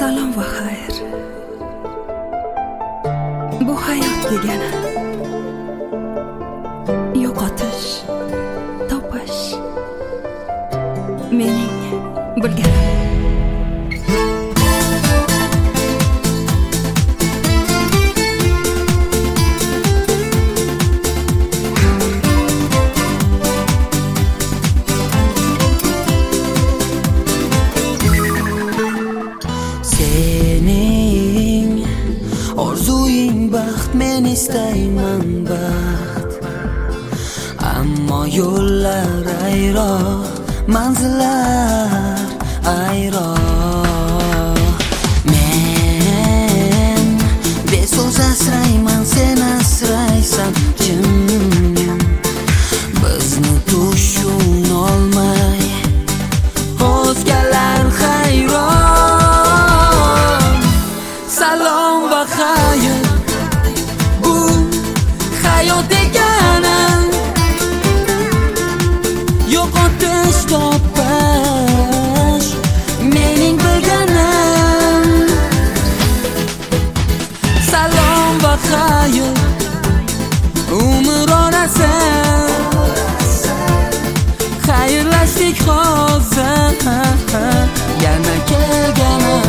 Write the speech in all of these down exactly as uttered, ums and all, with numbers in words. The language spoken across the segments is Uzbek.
Salom va xayr. Bu hayot degani yo'qotish, topish. Mening bilganim. Sening orzuing baxt, men istayman baxt. Ammo yo'llar ayroq, manzillar ayroq. Men beso'z asrayman, sen asraysan kim? Bizni tushunolmay o'zgalar hayron. Salom va xayr, bu hayot degani yo'qotish, topish. Mening bilganim. Salom va xayr, umr orasi xayrlashdik hozir, yana kelganim.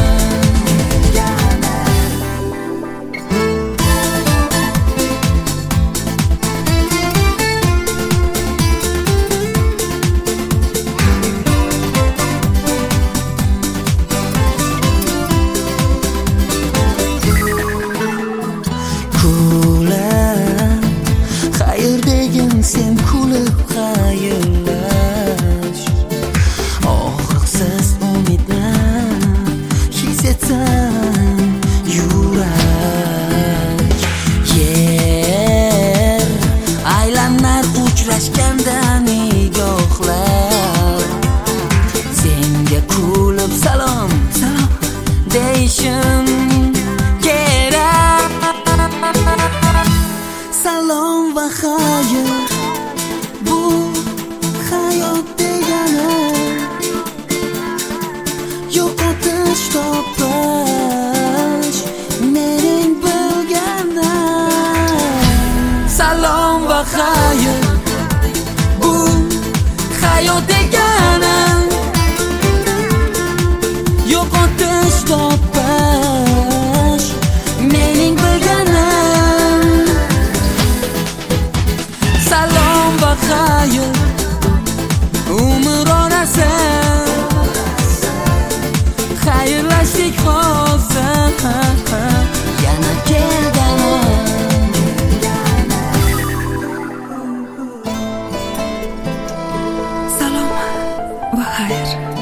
Xayr degin sen, kulib xayrlash. Og'riqsiz umidni his etsan yurak. Yer aylanar uchrashganda nigohlar. Senga kulib salom, salom deyishim kerak. Salom va xayr, bu hayot degani yo'qotish, topish. Mening bilganim. Salom va xayr, bu hayot degani yo'qotish, topish. Mening bilganim. Salom va xayr, umr orasi xayrlashdik hozir, yana kelganim. Salom va xayr.